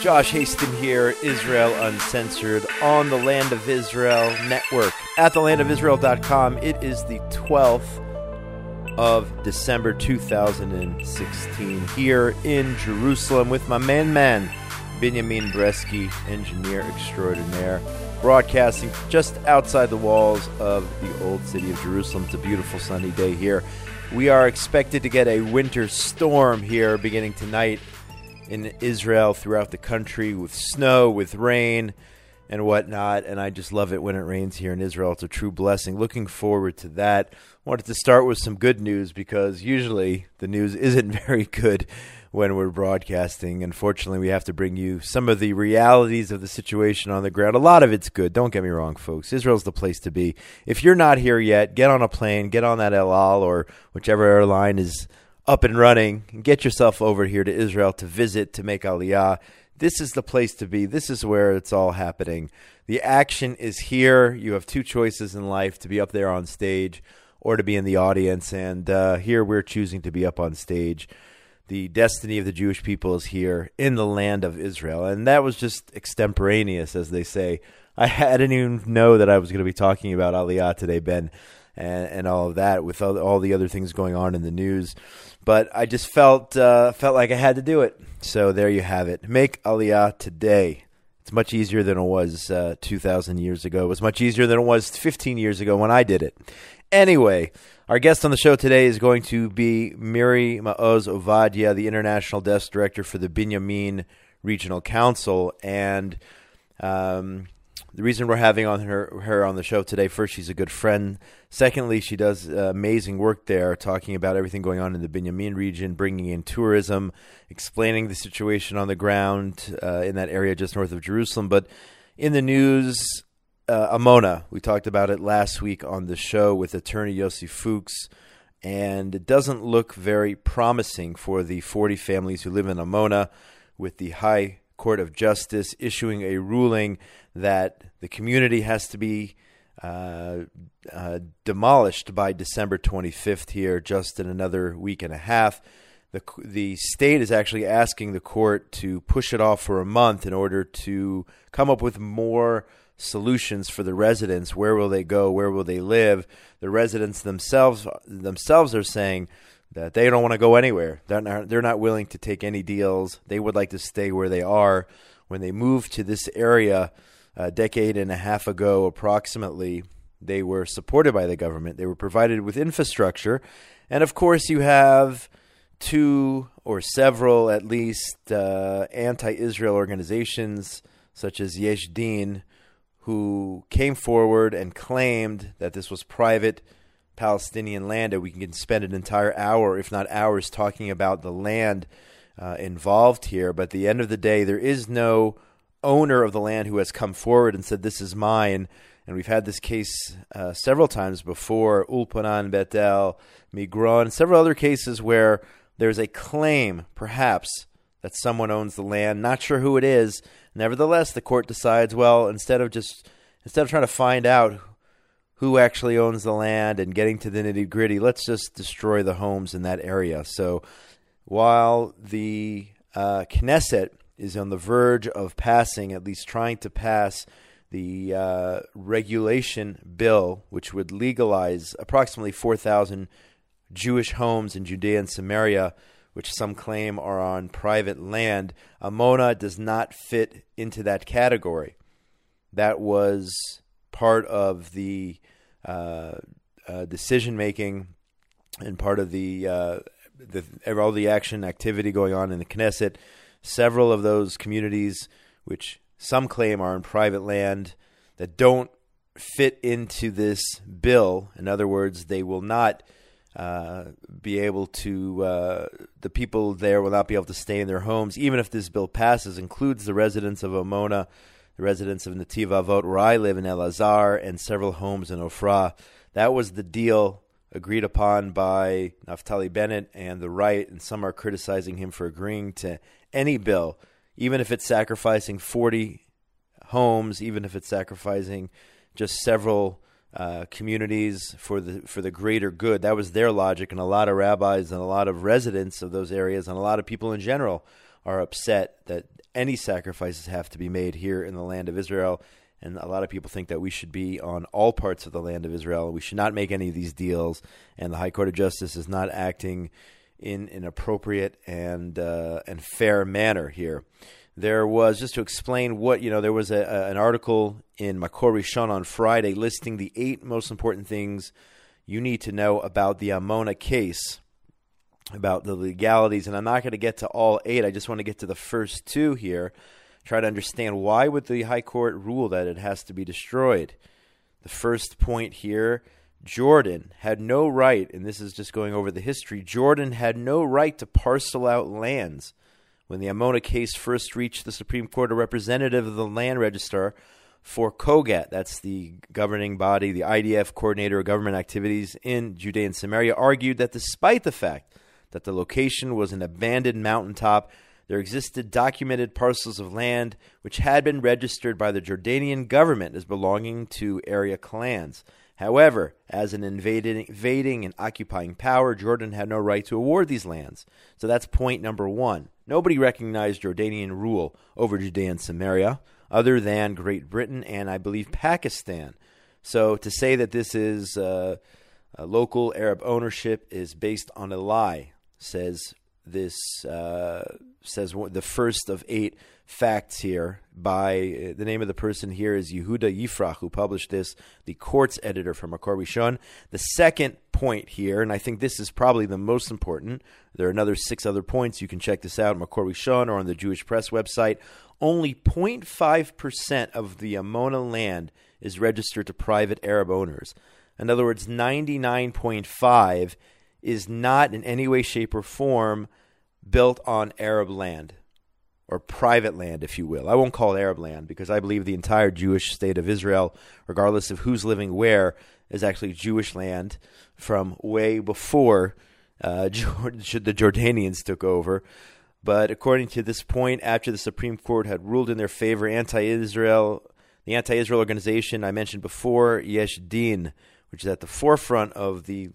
Josh Haston here, Israel Uncensored, on the Land of Israel Network, at thelandofisrael.com. It is the 12th of December 2016, here in Jerusalem with my man, Binyamin Bresky, engineer extraordinaire, broadcasting just outside the walls of the old city of Jerusalem. It's a beautiful sunny day here. We are expected to get a winter storm here beginning tonight in Israel, throughout the country, with snow, with rain, and whatnot. And I just love it when it rains here in Israel. It's a true blessing. Looking forward to that. Wanted to start with some good news, because usually the news isn't very good when we're broadcasting. Unfortunately, we have to bring you some of the realities of the situation on the ground. A lot of it's good. Don't get me wrong, folks. Israel's the place to be. If you're not here yet, get on a plane, get on that El Al or whichever airline is up and running, and get yourself over here to Israel to visit, to make Aliyah. This is the place to be. This is where it's all happening. The action is here. You have two choices in life: to be up there on stage or to be in the audience. And here we're choosing to be up on stage. The destiny of the Jewish people is here in the land of Israel. And that was just extemporaneous, as they say. I didn't even know that I was going to be talking about Aliyah today, Ben, and all of that, with all the other things going on in the news. But I just felt like I had to do it. So there you have it. Make Aliyah today. It's much easier than it was 2,000 years ago. It was much easier than it was 15 years ago when I did it. Anyway, our guest on the show today is going to be Miri Maoz Ovadia, the International Desk Director for the Binyamin Regional Council. And the reason we're having her on the show today, first, she's a good friend. Secondly, she does amazing work there, talking about everything going on in the Binyamin region, bringing in tourism, explaining the situation on the ground in that area just north of Jerusalem. But in the news, Amona, we talked about it last week on the show with attorney Yossi Fuchs, and it doesn't look very promising for the 40 families who live in Amona, with the High Court of Justice issuing a ruling that the community has to be demolished by December 25th here, just in another week and a half. The state is actually asking the court to push it off for a month in order to come up with more solutions for the residents. Where will they go? Where will they live? The residents themselves are saying that they don't want to go anywhere. They're not willing to take any deals. They would like to stay where they are. When they moved to this area a decade and a half ago approximately, they were supported by the government. They were provided with infrastructure. And of course, you have two or several, at least, anti-Israel organizations such as Yesh Din, who came forward and claimed that this was private Palestinian land, and we can spend an entire hour, if not hours, talking about the land involved here. But at the end of the day, there is no owner of the land who has come forward and said, this is mine. And we've had this case several times before, Ulpanan, Betel, Migron, several other cases where there's a claim, perhaps, that someone owns the land. Not sure who it is. Nevertheless, the court decides, well, instead of trying to find out who actually owns the land and getting to the nitty-gritty, let's just destroy the homes in that area. So while the Knesset is on the verge of passing, at least trying to pass, the regulation bill, which would legalize approximately 4,000 Jewish homes in Judea and Samaria, which some claim are on private land, Amona does not fit into that category. That was part of the decision-making and part of all the action activity going on in the Knesset. Several of those communities, which some claim are on private land, that don't fit into this bill. In other words, they will not be able to, the people there will not be able to stay in their homes, even if this bill passes. Includes the residents of Amona, the residents of Netiv Avot, where I live, in Elazar, and several homes in Ofra. That was the deal agreed upon by Naftali Bennett and the right, and some are criticizing him for agreeing to any bill, even if it's sacrificing 40 homes, even if it's sacrificing just several communities for the greater good. That was their logic, and a lot of rabbis and a lot of residents of those areas and a lot of people in general are upset that any sacrifices have to be made here in the land of Israel. And a lot of people think that we should be on all parts of the land of Israel. We should not make any of these deals. And the High Court of Justice is not acting in an appropriate and fair manner here. There was, just to explain what, there was an article in Makor Rishon on Friday listing the 8 most important things you need to know about the Amona case, about the legalities. And I'm not going to get to all 8. I just want to get to the first 2 here, try to understand why would the High Court rule that it has to be destroyed. The first point here, Jordan had no right, and this is just going over the history, Jordan had no right to parcel out lands. When the Amona case first reached the Supreme Court, a representative of the land registrar for Kogat, that's the governing body, the IDF coordinator of government activities in Judea and Samaria, argued that despite the fact that the location was an abandoned mountaintop, there existed documented parcels of land which had been registered by the Jordanian government as belonging to area clans. However, as an invading and occupying power, Jordan had no right to award these lands. So that's point number 1. Nobody recognized Jordanian rule over Judea and Samaria other than Great Britain and, I believe, Pakistan. So to say that this is a local Arab ownership is based on a lie, says the first of 8 facts here by the name of the person here is Yehuda Yifrach, who published this, the court's editor from Makor Rishon. The second point here, and I think this is probably the most important, there are another 6 other points. You can check this out at Makor Rishon or on the Jewish Press website. Only 0.5% of the Amona land is registered to private Arab owners. In other words, 99.5 is not in any way, shape, or form built on Arab land, or private land, if you will. I won't call it Arab land because I believe the entire Jewish state of Israel, regardless of who's living where, is actually Jewish land from way before the Jordanians took over. But according to this point, after the Supreme Court had ruled in their favor, the anti-Israel organization I mentioned before, Yesh Din, which is at the forefront of the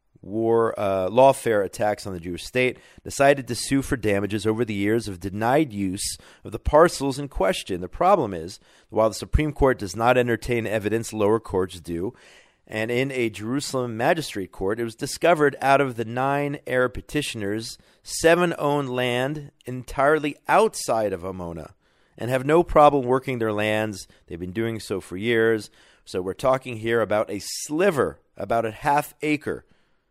lawfare attacks on the Jewish state, decided to sue for damages over the years of denied use of the parcels in question. The problem is, while the Supreme Court does not entertain evidence, lower courts do, and in a Jerusalem magistrate court, it was discovered out of the 9 Arab petitioners, 7 owned land entirely outside of Amona and have no problem working their lands. They've been doing so for years. So we're talking here about a sliver, about a half acre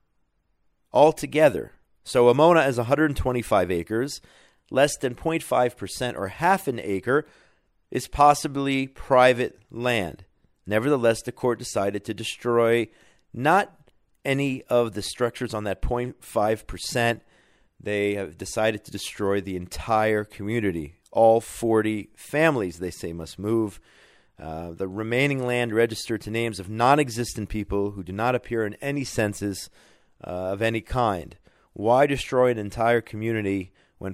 altogether. So Amona is 125 acres. Less than 0.5% or half an acre is possibly private land. Nevertheless, the court decided to destroy not any of the structures on that 0.5%. They have decided to destroy the entire community. All 40 families, they say, must move. The remaining land registered to names of non-existent people who do not appear in any census of any kind. Why destroy an entire community when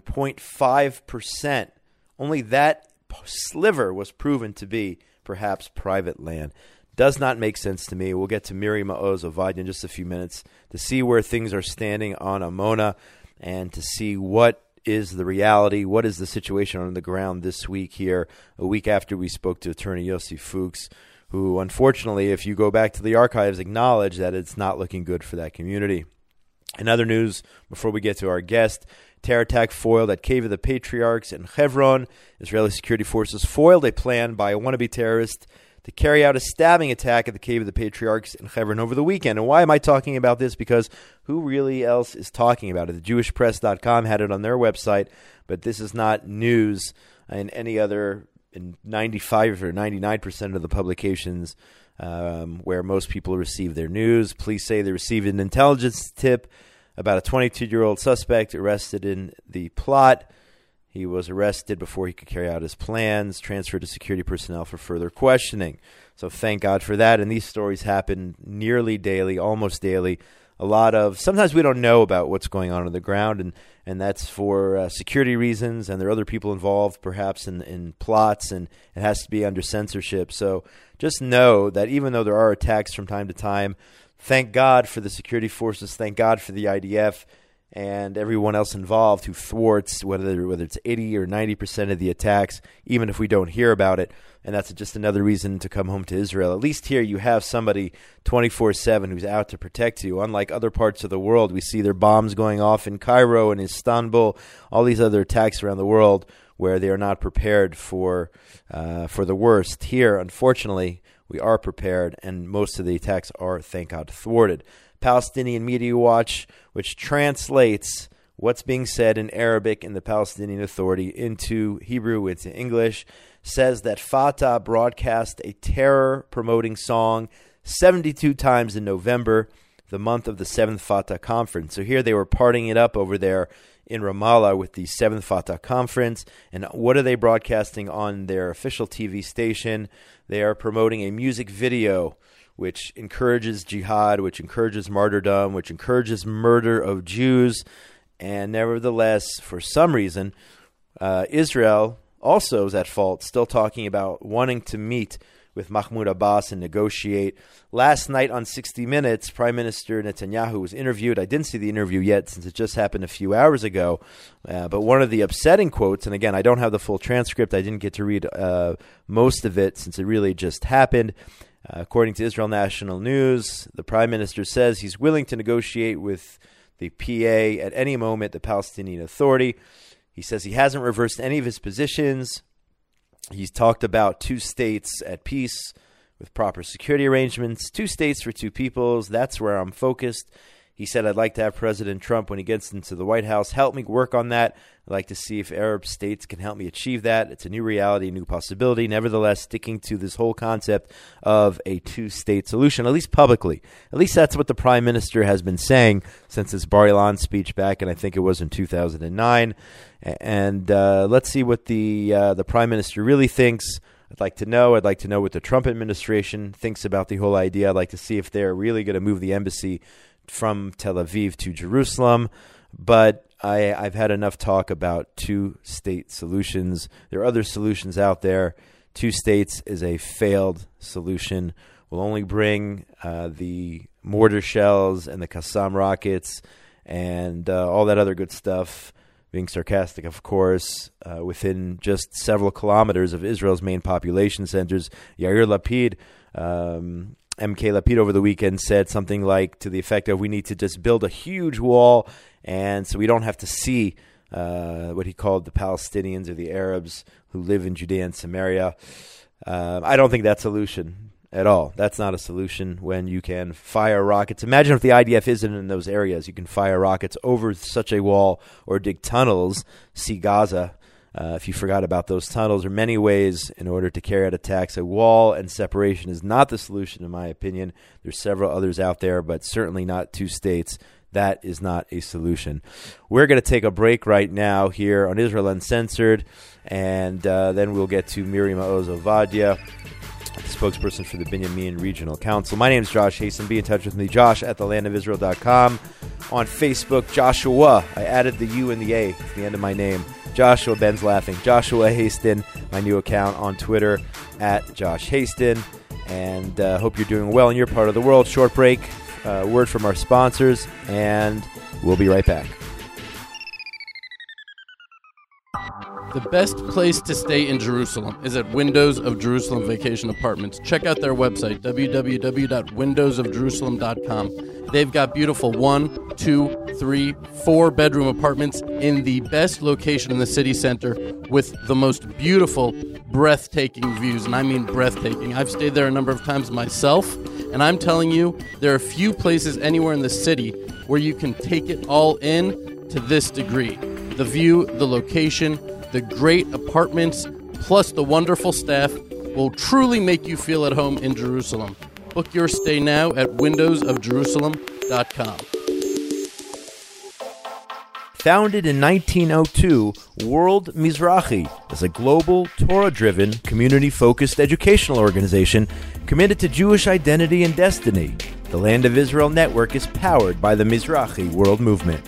0.5%, only that sliver was proven to be perhaps private land? Does not make sense to me. We'll get to Miri Maoz Ovadia in just a few minutes to see where things are standing on Amona and to see what is the reality, what is the situation on the ground this week here, a week after we spoke to attorney Yossi Fuchs, who unfortunately, if you go back to the archives, acknowledged that it's not looking good for that community. In other news, before we get to our guest, terror attack foiled at Cave of the Patriarchs in Hebron. Israeli security forces foiled a plan by a wannabe terrorist to carry out a stabbing attack at the Cave of the Patriarchs in Hebron over the weekend. And why am I talking about this? Because who really else is talking about it? The JewishPress.com had it on their website, but this is not news in any other, in 95 or 99% of the publications where most people receive their news. Police say they received an intelligence tip about a 22-year-old suspect arrested in the plot. He was arrested before he could carry out his plans, transferred to security personnel for further questioning. So thank God for that. And these stories happen nearly daily, almost daily. A lot of, sometimes we don't know about what's going on the ground, and that's for security reasons, and there are other people involved perhaps in plots, and it has to be under censorship. So just know that even though there are attacks from time to time, thank God for the security forces, thank God for the IDF, and everyone else involved who thwarts whether it's 80 or 90% of the attacks, even if we don't hear about it. And that's just another reason to come home to Israel. At least here you have somebody 24/7 who's out to protect you. Unlike other parts of the world, we see their bombs going off in Cairo and Istanbul, all these other attacks around the world where they are not prepared for the worst. Here, unfortunately, we are prepared, and most of the attacks are, thank God, thwarted. Palestinian Media Watch, which translates what's being said in Arabic in the Palestinian Authority into Hebrew, into English, says that Fatah broadcast a terror-promoting song 72 times in November, the month of the 7th Fatah Conference. So here they were partying it up over there in Ramallah with the 7th Fatah Conference. And what are they broadcasting on their official TV station? They are promoting a music video which encourages jihad, which encourages martyrdom, which encourages murder of Jews. And nevertheless, for some reason, Israel also is at fault, still talking about wanting to meet with Mahmoud Abbas and negotiate. Last night on 60 Minutes, Prime Minister Netanyahu was interviewed. I didn't see the interview yet since it just happened a few hours ago. But one of the upsetting quotes, and again, I don't have the full transcript. I didn't get to read most of it since it really just happened. According to Israel National News, the Prime Minister says he's willing to negotiate with the PA at any moment, the Palestinian Authority. He says he hasn't reversed any of his positions. He's talked about two states at peace with proper security arrangements, 2 states for 2 peoples. That's where I'm focused. He said, I'd like to have President Trump, when he gets into the White House, help me work on that. I'd like to see if Arab states can help me achieve that. It's a new reality, a new possibility. Nevertheless, sticking to this whole concept of a 2-state solution, at least publicly. At least that's what the Prime Minister has been saying since his Bar Ilan speech back, and I think it was in 2009. And let's see what the Prime Minister really thinks. I'd like to know what the Trump administration thinks about the whole idea. I'd like to see if they're really going to move the embassy from Tel Aviv to Jerusalem. But I've had enough talk about 2-state solutions. There are other solutions out there. 2 states is a failed solution. Will only bring the mortar shells and the Qassam rockets and all that other good stuff, being sarcastic, of course, within just several kilometers of Israel's main population centers. Yair Lapid, MK Lapid over the weekend said something like to the effect of, we need to just build a huge wall, and so we don't have to see what he called the Palestinians or the Arabs who live in Judea and Samaria. I don't think that's a solution at all. That's not a solution when you can fire rockets. Imagine if the IDF isn't in those areas. You can fire rockets over such a wall or dig tunnels. See Gaza. If you forgot about those tunnels, there are many ways in order to carry out attacks. A wall and separation is not the solution, in my opinion. There's several others out there, but certainly not 2 states. That is not a solution. We're going to take a break right now here on Israel Uncensored, and then we'll get to Miri Maoz Ovadia, the spokesperson for the Binyamin Regional Council. My name is Josh Hasten. Be in touch with me, Josh at thelandofisrael.com. On Facebook, Joshua. I added the U and the A to the end of my name. Joshua, Ben's laughing. Joshua Haston, my new account on Twitter, at Josh Haston. And hope you're doing well in your part of the world. Short break, word from our sponsors, and we'll be right back. The best place to stay in Jerusalem is at Windows of Jerusalem Vacation Apartments. Check out their website, www.windowsofjerusalem.com. They've got beautiful 1, 2, 3, 4 bedroom apartments in the best location in the city center with the most beautiful, breathtaking views, and I mean breathtaking. I've stayed there a number of times myself, and I'm telling you, there are few places anywhere in the city where you can take it all in to this degree. The view, the location, the great apartments, plus the wonderful staff will truly make you feel at home in Jerusalem. Book your stay now at windowsofjerusalem.com. Founded in 1902, World Mizrahi is a global, Torah-driven, community-focused educational organization committed to Jewish identity and destiny. The Land of Israel Network is powered by the Mizrahi World Movement.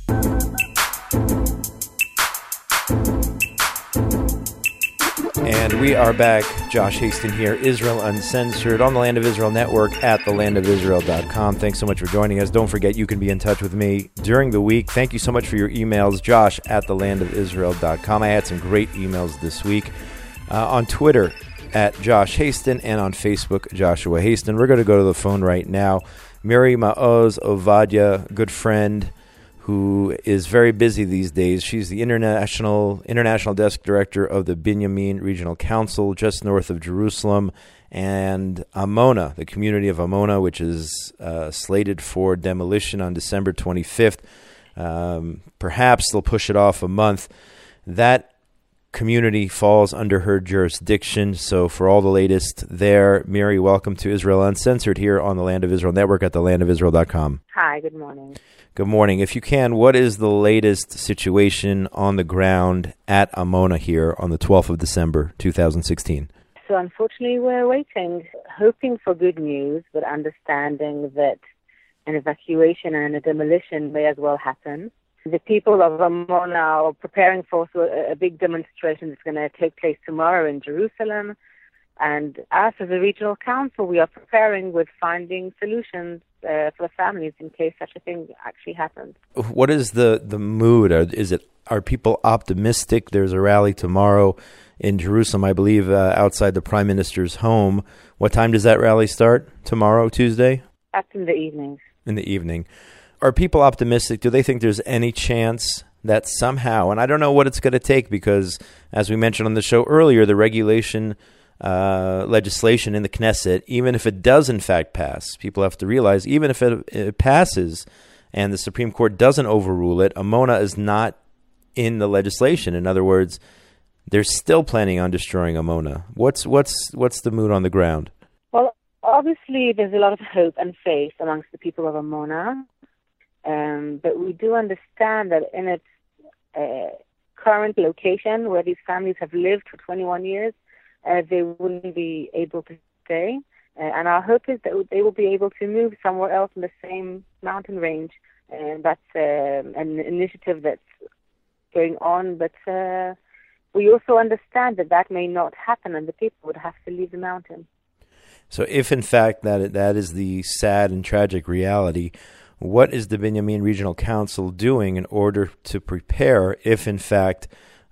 And We are back. Josh Haston here, Israel Uncensored, on the Land of Israel Network at thelandofisrael.com. Thanks so much for joining us. Don't forget, you can be in touch with me during the week. Thank you so much for your emails, Josh at thelandofisrael.com. I had some great emails this week. On Twitter, at Josh Haston, and on Facebook, Joshua Haston. We're going to go to the phone right now. Miri Maoz Ovadia, good friend, who is very busy these days. She's the international desk director of the Binyamin Regional Council, just north of Jerusalem, and Amona, the community of Amona, which is slated for demolition on December 25th. Perhaps they'll push it off a month. That community falls under her jurisdiction. So for all the latest there, Miri, welcome to Israel Uncensored here on the Land of Israel Network at thelandofisrael.com. Hi, good morning. Good morning. If you can, what is the latest situation on the ground at Amona here on the 12th of December, 2016? So unfortunately, we're waiting, hoping for good news, but understanding that an evacuation and a demolition may as well happen. The people of Amona are preparing for a big demonstration that's going to take place tomorrow in Jerusalem. And us as a regional council, we are preparing with finding solutions for the families in case such a thing actually happens. What is the mood? Are people optimistic? There's a rally tomorrow in Jerusalem, I believe, outside the Prime Minister's home. What time does that rally start? Tomorrow, Tuesday? That's in the evenings. In the evening. Are people optimistic? Do they think there's any chance that somehow, and I don't know what it's going to take because, as we mentioned on the show earlier, the regulation legislation in the Knesset, even if it does in fact pass, people have to realize, even if it passes and the Supreme Court doesn't overrule it, Amona is not in the legislation. In other words, they're still planning on destroying Amona. What's the mood on the ground? Well, obviously there's a lot of hope and faith amongst the people of Amona, but we do understand that in its current location, where these families have lived for 21 years, they wouldn't be able to stay. And our hope is that they will be able to move somewhere else in the same mountain range. And that's an initiative that's going on. But we also understand that may not happen and the people would have to leave the mountain. So if, in fact, that is the sad and tragic reality, what is the Binyamin Regional Council doing in order to prepare if, in fact,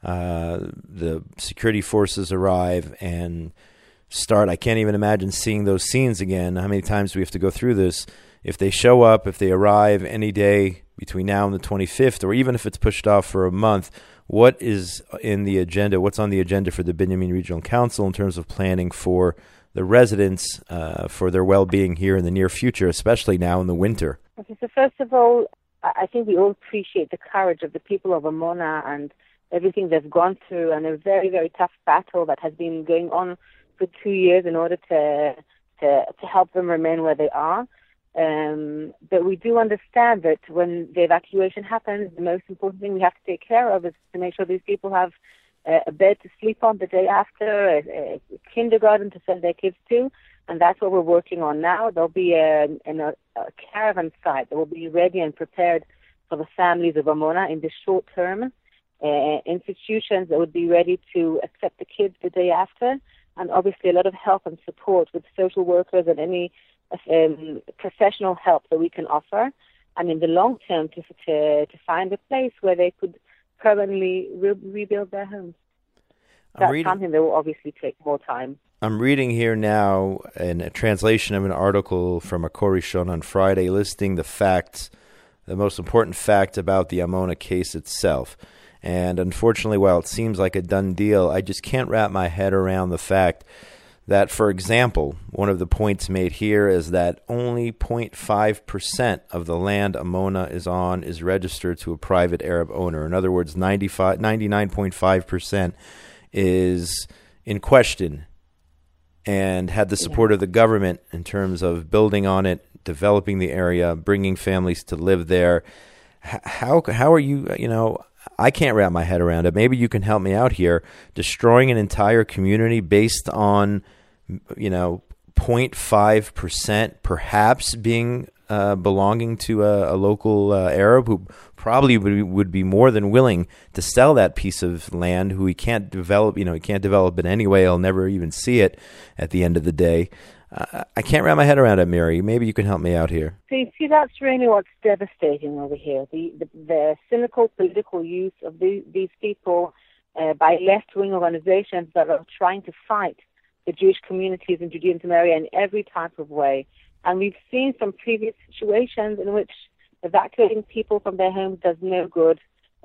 the security forces arrive and start? I can't even imagine seeing those scenes again. How many times do we have to go through this? If they show up, if they arrive any day between now and the 25th, or even if it's pushed off for a month, what is in the agenda? What's on the agenda for the Binyamin Regional Council in terms of planning for the residents, for their well-being here in the near future, especially now in the winter? Okay, so first of all, I think we all appreciate the courage of the people of Amona and everything they've gone through, and a very, very tough battle that has been going on for 2 years in order to help them remain where they are. But we do understand that when the evacuation happens, the most important thing we have to take care of is to make sure these people have a bed to sleep on the day after, a kindergarten to send their kids to, and that's what we're working on now. There'll be a caravan site that will be ready and prepared for the families of Amona in the short term. Institutions that would be ready to accept the kids the day after, and obviously a lot of help and support with social workers and any professional help that we can offer, and in the long term to find a place where they could permanently rebuild their homes. That's something that will obviously take more time. I'm reading here now in a translation of an article from Makor Rishon on Friday listing the facts, the most important fact about the Amona case itself. And unfortunately, while it seems like a done deal, I just can't wrap my head around the fact that, for example, one of the points made here is that only 0.5% of the land Amona is on is registered to a private Arab owner. In other words, 99.5% is in question and had the support of the government in terms of building on it, developing the area, bringing families to live there. How are you, I can't wrap my head around it. Maybe you can help me out here. Destroying an entire community based on, 0.5% perhaps being belonging to a local Arab who probably would be more than willing to sell that piece of land, who he can't develop, he can't develop it anyway. He'll never even see it at the end of the day. I can't wrap my head around it, Mary. Maybe you can help me out here. See, that's really what's devastating over here. The cynical political use of these people by left-wing organizations that are trying to fight the Jewish communities in Judea and Samaria in every type of way. And we've seen some previous situations in which evacuating people from their homes does no good.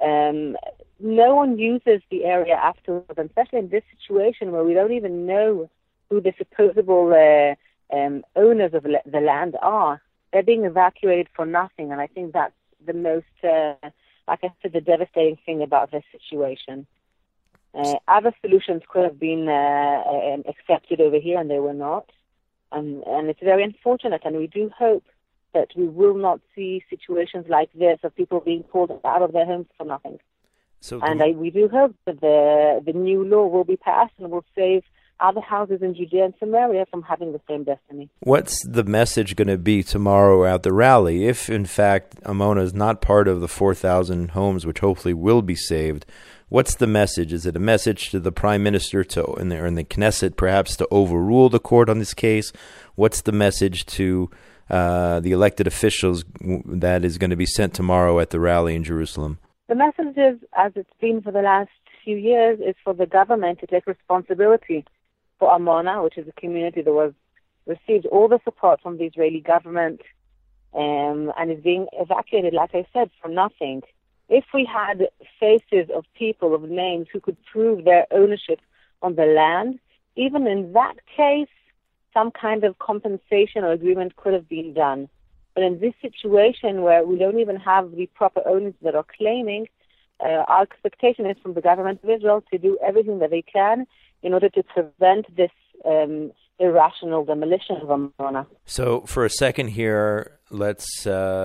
No one uses the area afterwards, especially in this situation where we don't even know who the supposable owners of the land are. They're being evacuated for nothing, and I think that's the most, like I said, the devastating thing about this situation. Other solutions could have been accepted over here, and they were not. And it's very unfortunate, and we do hope that we will not see situations like this of people being pulled out of their homes for nothing. We do hope that the new law will be passed and will save other houses in Judea and Samaria from having the same destiny. What's the message going to be tomorrow at the rally? If, in fact, Amona is not part of the 4,000 homes, which hopefully will be saved, what's the message? Is it a message to the Prime Minister in the Knesset, perhaps, to overrule the court on this case? What's the message to the elected officials that is going to be sent tomorrow at the rally in Jerusalem? The message is, as it's been for the last few years, is for the government to take responsibility for Amona, which is a community that received all the support from the Israeli government and is being evacuated, like I said, for nothing. If we had faces of people, of names, who could prove their ownership on the land, even in that case, some kind of compensation or agreement could have been done. But in this situation where we don't even have the proper owners that are claiming, our expectation is from the government of Israel to do everything that they can in order to prevent this irrational demolition of Amona. So for a second here, let's,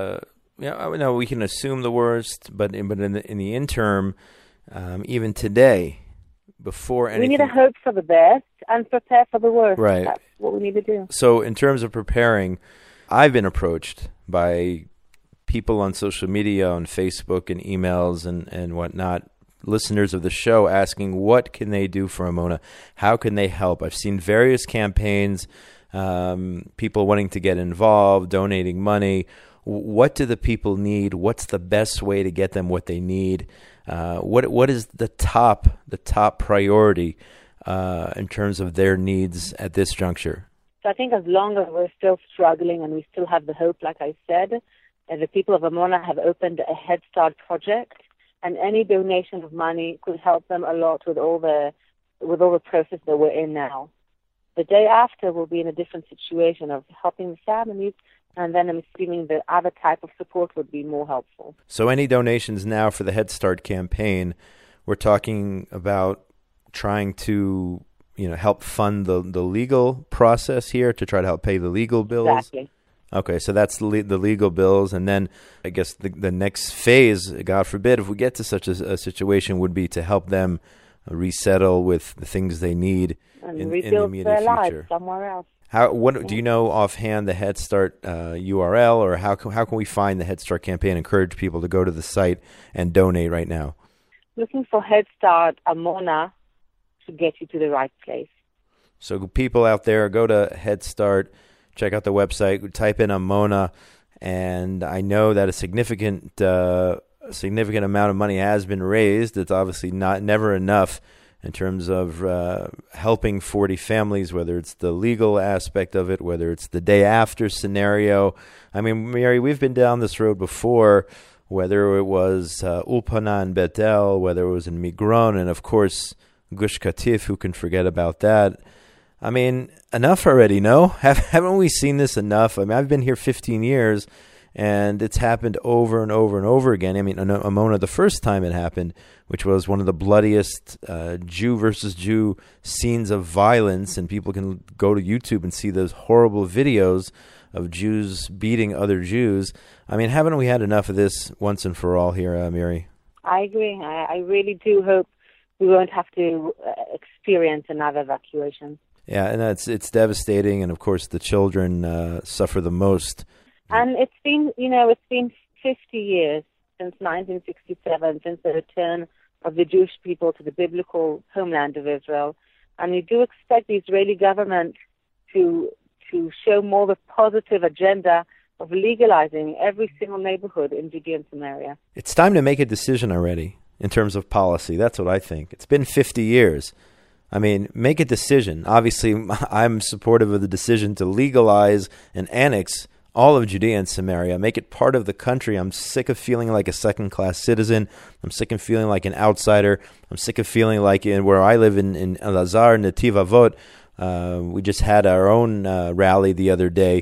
we can assume the worst, but in the interim, even today, before anything... We need to hope for the best and prepare for the worst. Right. That's what we need to do. So in terms of preparing, I've been approached by people on social media, on Facebook and emails and whatnot, listeners of the show asking what can they do for Amona? How can they help? I've seen various campaigns, people wanting to get involved, donating money. What do the people need? What's the best way to get them what they need? What is the top priority in terms of their needs at this juncture? So I think as long as we're still struggling and we still have the hope, like I said, the people of Amona have opened a Head Start project, and any donation of money could help them a lot with all the process that we're in now. The day after, we'll be in a different situation of helping the families, and then I'm assuming the other type of support would be more helpful. So any donations now for the Head Start campaign, we're talking about trying to help fund the legal process here, to try to help pay the legal bills? Exactly. Okay, so that's the legal bills, and then I guess the next phase, God forbid, if we get to such a situation, would be to help them resettle with the things they need and in rebuild the immediate their future. Lives somewhere else. Do you know offhand the Head Start URL, or how can we find the Head Start campaign? Encourage people to go to the site and donate right now. Looking for Head Start Amona to get you to the right place. So people out there, go to Head Start, check out the website, type in Amona, and I know that a significant amount of money has been raised. It's obviously never enough in terms of helping 40 families, whether it's the legal aspect of it, whether it's the day after scenario. I mean, Mary, we've been down this road before, whether it was Ulpana and Betel, whether it was in Migron, and of course Gush Katif, who can forget about that. I mean, enough already, no? Haven't we seen this enough? I mean, I've been here 15 years, and it's happened over and over and over again. I mean, Amona, the first time it happened, which was one of the bloodiest Jew versus Jew scenes of violence, and people can go to YouTube and see those horrible videos of Jews beating other Jews. I mean, haven't we had enough of this once and for all here, Miri? I agree. I really do hope we won't have to experience another evacuation. Yeah, and it's devastating, and of course the children suffer the most. And it's been 50 years since 1967, since the return of the Jewish people to the biblical homeland of Israel. And we do expect the Israeli government to show more of a positive agenda of legalizing every single neighborhood in Judea and Samaria. It's time to make a decision already in terms of policy. That's what I think. It's been 50 years. I mean, make a decision. Obviously, I'm supportive of the decision to legalize and annex all of Judea and Samaria, make it part of the country. I'm sick of feeling like a second-class citizen. I'm sick of feeling like an outsider. I'm sick of feeling like where I live in Elazar, Netiv Avot. We just had our own rally the other day,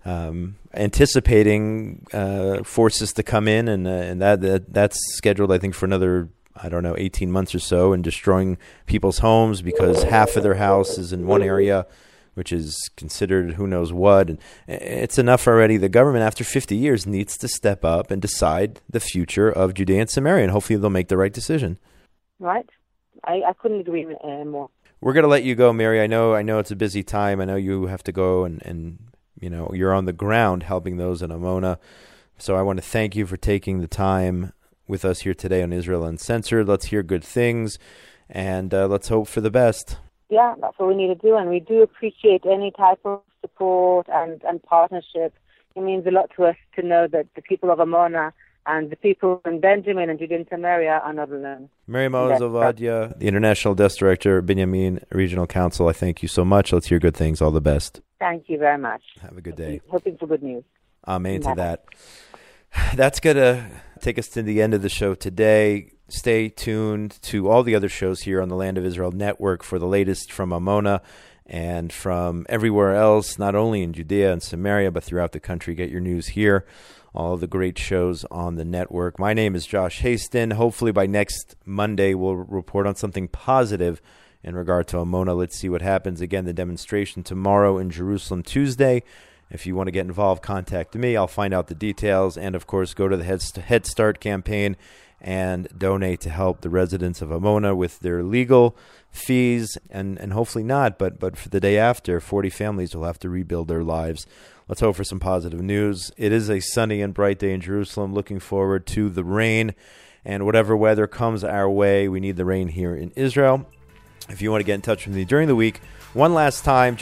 anticipating forces to come in, and that's scheduled, I think, for another 18 months or so, and destroying people's homes because half of their house is in one area, which is considered who knows what. And it's enough already. The government, after 50 years, needs to step up and decide the future of Judea and Samaria, and hopefully they'll make the right decision. Right. I couldn't agree more. We're going to let you go, Mary. I know it's a busy time. I know you have to go and you're on the ground helping those in Amona. So I want to thank you for taking the time with us here today on Israel Uncensored. Let's hear good things, and let's hope for the best. Yeah, that's what we need to do, and we do appreciate any type of support and partnership. It means a lot to us to know that the people of Amona and the people in Benjamin and Judea and Samaria are not alone. Mary Maoz Ovadia, the International Desk Director, Binyamin Regional Council, I thank you so much. Let's hear good things. All the best. Thank you very much. Have a good day. Hoping for good news. Amen to that. That's going to take us to the end of the show today. Stay tuned to all the other shows here on the Land of Israel Network for the latest from Amona and from everywhere else, not only in Judea and Samaria, but throughout the country. Get your news here. All the great shows on the network. My name is Josh Haston. Hopefully by next Monday, we'll report on something positive in regard to Amona. Let's see what happens. Again, the demonstration tomorrow in Jerusalem Tuesday. If you want to get involved, contact me. I'll find out the details. And, of course, go to the Head Start campaign and donate to help the residents of Amona with their legal fees. And hopefully not, but for the day after, 40 families will have to rebuild their lives. Let's hope for some positive news. It is a sunny and bright day in Jerusalem. Looking forward to the rain. And whatever weather comes our way, we need the rain here in Israel. If you want to get in touch with me during the week, one last time,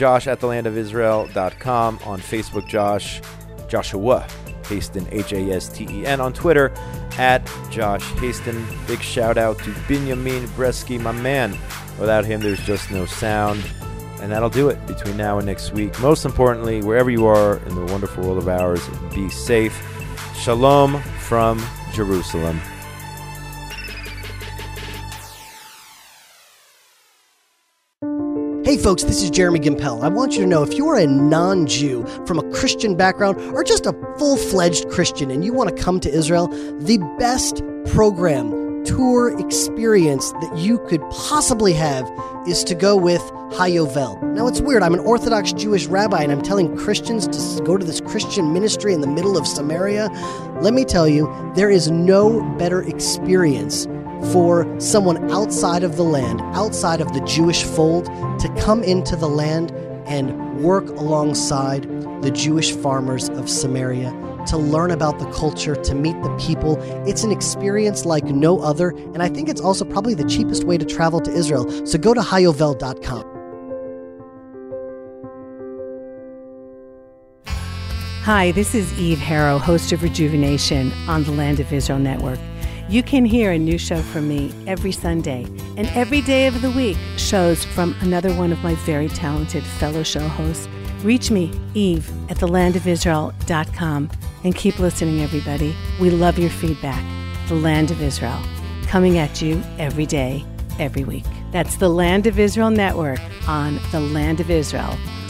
josh@thelandofisrael.com. On Facebook, Joshua Haston, Hasten. On Twitter, @Josh Haston. Big shout out to Binyamin Bresky, my man. Without him, there's just no sound. And that'll do it between now and next week. Most importantly, wherever you are in the wonderful world of ours, be safe. Shalom from Jerusalem. Hey folks, this is Jeremy Gimpel. I want you to know if you're a non-Jew from a Christian background or just a full-fledged Christian and you want to come to Israel, the best program, tour experience that you could possibly have is to go with Hayovel. Now it's weird, I'm an Orthodox Jewish rabbi and I'm telling Christians to go to this Christian ministry in the middle of Samaria. Let me tell you, there is no better experience for someone outside of the land, outside of the Jewish fold, to come into the land and work alongside the Jewish farmers of Samaria, to learn about the culture, to meet the people. It's an experience like no other, and I think it's also probably the cheapest way to travel to Israel. So go to hayovel.com. Hi, this is Eve Harrow, host of Rejuvenation on the Land of Israel Network. You can hear a new show from me every Sunday, and every day of the week, shows from another one of my very talented fellow show hosts. Reach me, Eve, at thelandofisrael.com, and keep listening, everybody. We love your feedback. The Land of Israel, coming at you every day, every week. That's the Land of Israel Network on the Land of Israel